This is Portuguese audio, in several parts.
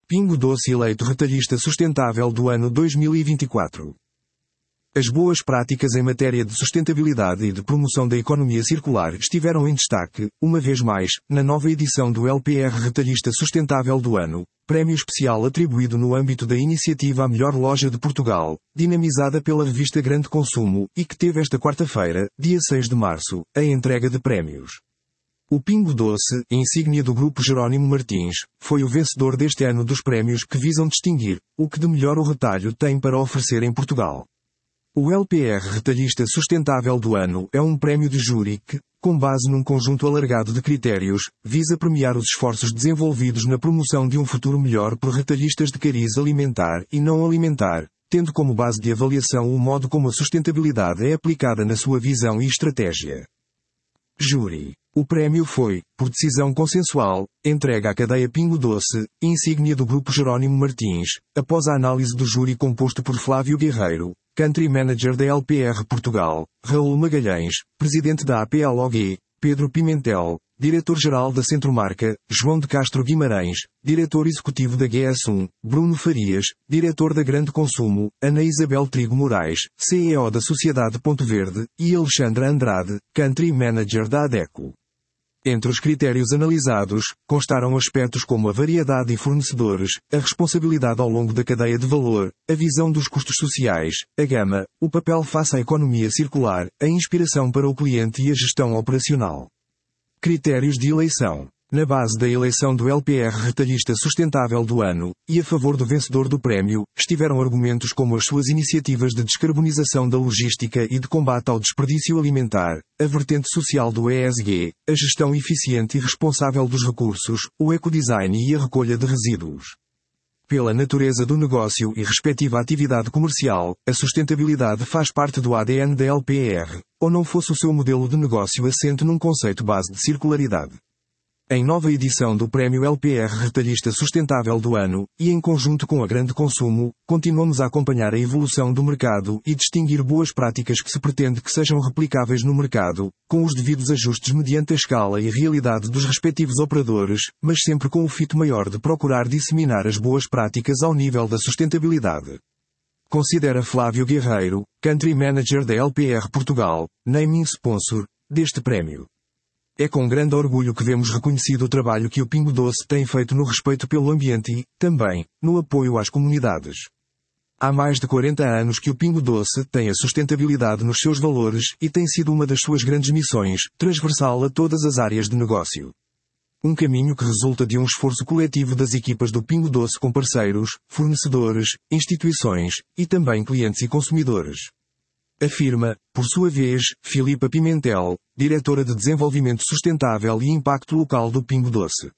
Pingo Doce eleito retalhista sustentável do ano 2024. As boas práticas em matéria de sustentabilidade e de promoção da economia circular estiveram em destaque, uma vez mais, na nova edição do LPR Retalhista Sustentável do Ano, prémio especial atribuído no âmbito da iniciativa à melhor loja de Portugal, dinamizada pela revista Grande Consumo, e que teve esta quarta-feira, dia 6 de março, a entrega de prémios. O Pingo Doce, insígnia do Grupo Jerónimo Martins, foi o vencedor deste ano dos prémios que visam distinguir o que de melhor o retalho tem para oferecer em Portugal. O LPR Retalhista Sustentável do Ano é um prémio de júri que, com base num conjunto alargado de critérios, visa premiar os esforços desenvolvidos na promoção de um futuro melhor por retalhistas de cariz alimentar e não alimentar, tendo como base de avaliação o modo como a sustentabilidade é aplicada na sua visão e estratégia. Júri. O prémio foi, por decisão consensual, entregue à cadeia Pingo Doce, insígnia do Grupo Jerónimo Martins, após a análise do júri composto por Flávio Guerreiro, Country Manager da LPR Portugal, Raul Magalhães, Presidente da APLOG, Pedro Pimentel, Diretor-Geral da Centromarca, João de Castro Guimarães, Diretor Executivo da GS1, Bruno Farias, Diretor da Grande Consumo, Ana Isabel Trigo Moraes, CEO da Sociedade Ponto Verde, e Alexandra Andrade, Country Manager da ADECO. Entre os critérios analisados, constaram aspectos como a variedade de fornecedores, a responsabilidade ao longo da cadeia de valor, a visão dos custos sociais, a gama, o papel face à economia circular, a inspiração para o cliente e a gestão operacional. Critérios de eleição. Na base da eleição do LPR Retalhista Sustentável do Ano, e a favor do vencedor do prémio, estiveram argumentos como as suas iniciativas de descarbonização da logística e de combate ao desperdício alimentar, a vertente social do ESG, a gestão eficiente e responsável dos recursos, o ecodesign e a recolha de resíduos. Pela natureza do negócio e respectiva atividade comercial, a sustentabilidade faz parte do ADN da LPR, ou não fosse o seu modelo de negócio assente num conceito base de circularidade. Em nova edição do Prémio LPR Retalhista Sustentável do Ano, e em conjunto com a Grande Consumo, continuamos a acompanhar a evolução do mercado e distinguir boas práticas que se pretende que sejam replicáveis no mercado, com os devidos ajustes mediante a escala e realidade dos respectivos operadores, mas sempre com o fito maior de procurar disseminar as boas práticas ao nível da sustentabilidade. Considera Flávio Guerreiro, Country Manager da LPR Portugal, naming sponsor deste prémio. É com grande orgulho que vemos reconhecido o trabalho que o Pingo Doce tem feito no respeito pelo ambiente e, também, no apoio às comunidades. Há mais de 40 anos que o Pingo Doce tem a sustentabilidade nos seus valores e tem sido uma das suas grandes missões, transversal a todas as áreas de negócio. Um caminho que resulta de um esforço coletivo das equipas do Pingo Doce com parceiros, fornecedores, instituições, e também clientes e consumidores. Afirma, por sua vez, Filipa Pimentel, Diretora de Desenvolvimento Sustentável e Impacto Local do Pingo Doce.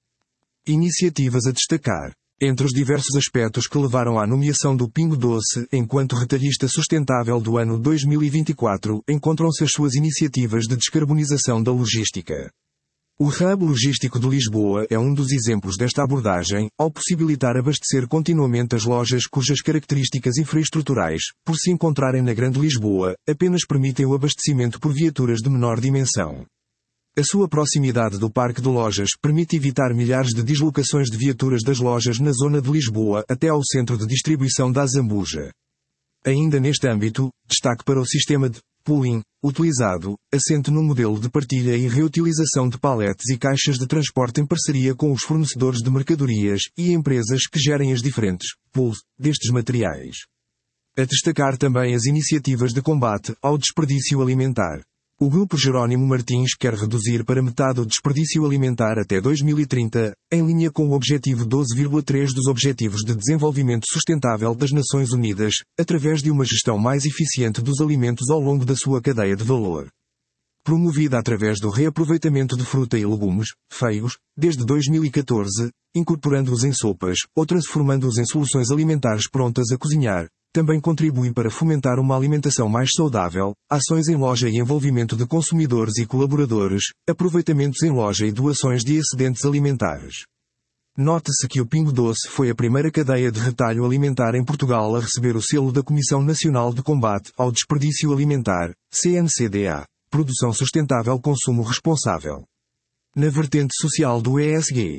Iniciativas a destacar. Entre os diversos aspectos que levaram à nomeação do Pingo Doce enquanto retalhista sustentável do ano 2024, encontram-se as suas iniciativas de descarbonização da logística. O Hub Logístico de Lisboa é um dos exemplos desta abordagem, ao possibilitar abastecer continuamente as lojas cujas características infraestruturais, por se encontrarem na Grande Lisboa, apenas permitem o abastecimento por viaturas de menor dimensão. A sua proximidade do parque de lojas permite evitar milhares de deslocações de viaturas das lojas na zona de Lisboa até ao centro de distribuição da Azambuja. Ainda neste âmbito, destaque para o sistema de pooling, utilizado, assente num modelo de partilha e reutilização de paletes e caixas de transporte em parceria com os fornecedores de mercadorias e empresas que gerem as diferentes pools destes materiais. A destacar também as iniciativas de combate ao desperdício alimentar. O Grupo Jerónimo Martins quer reduzir para metade o desperdício alimentar até 2030, em linha com o Objetivo 12,3 dos Objetivos de Desenvolvimento Sustentável das Nações Unidas, através de uma gestão mais eficiente dos alimentos ao longo da sua cadeia de valor. Promovida através do reaproveitamento de fruta e legumes, feios, desde 2014, incorporando-os em sopas, ou transformando-os em soluções alimentares prontas a cozinhar, também contribui para fomentar uma alimentação mais saudável, ações em loja e envolvimento de consumidores e colaboradores, aproveitamentos em loja e doações de excedentes alimentares. Note-se que o Pingo Doce foi a primeira cadeia de retalho alimentar em Portugal a receber o selo da Comissão Nacional de Combate ao Desperdício Alimentar, CNCDA, Produção Sustentável Consumo Responsável. Na vertente social do ESG,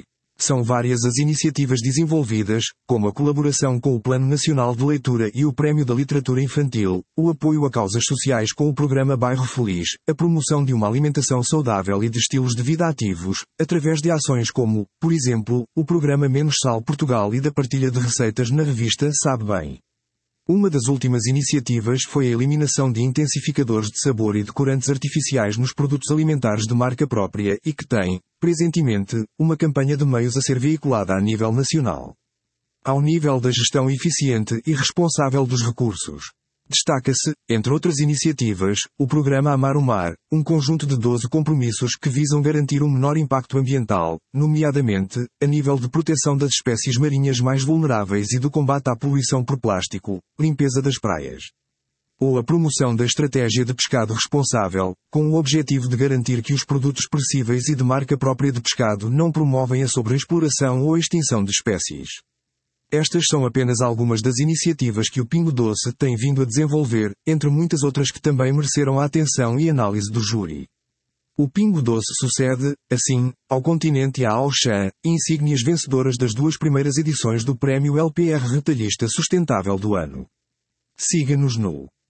São várias as iniciativas desenvolvidas, como a colaboração com o Plano Nacional de Leitura e o Prémio da Literatura Infantil, o apoio a causas sociais com o programa Bairro Feliz, a promoção de uma alimentação saudável e de estilos de vida ativos, através de ações como, por exemplo, o programa Menos Sal Portugal e da partilha de receitas na revista Sabe Bem. Uma das últimas iniciativas foi a eliminação de intensificadores de sabor e de corantes artificiais nos produtos alimentares de marca própria e que tem, presentemente, uma campanha de meios a ser veiculada a nível nacional. Ao nível da gestão eficiente e responsável dos recursos. Destaca-se, entre outras iniciativas, o programa Amar o Mar, um conjunto de 12 compromissos que visam garantir um menor impacto ambiental, nomeadamente, a nível de proteção das espécies marinhas mais vulneráveis e do combate à poluição por plástico, limpeza das praias. Ou a promoção da estratégia de pescado responsável, com o objetivo de garantir que os produtos perecíveis e de marca própria de pescado não promovem a sobreexploração ou a extinção de espécies. Estas são apenas algumas das iniciativas que o Pingo Doce tem vindo a desenvolver, entre muitas outras que também mereceram a atenção e análise do júri. O Pingo Doce sucede, assim, ao Continente e à Auchan, insígnias vencedoras das 2 primeiras edições do Prémio LPR Retalhista Sustentável do ano. Siga-nos no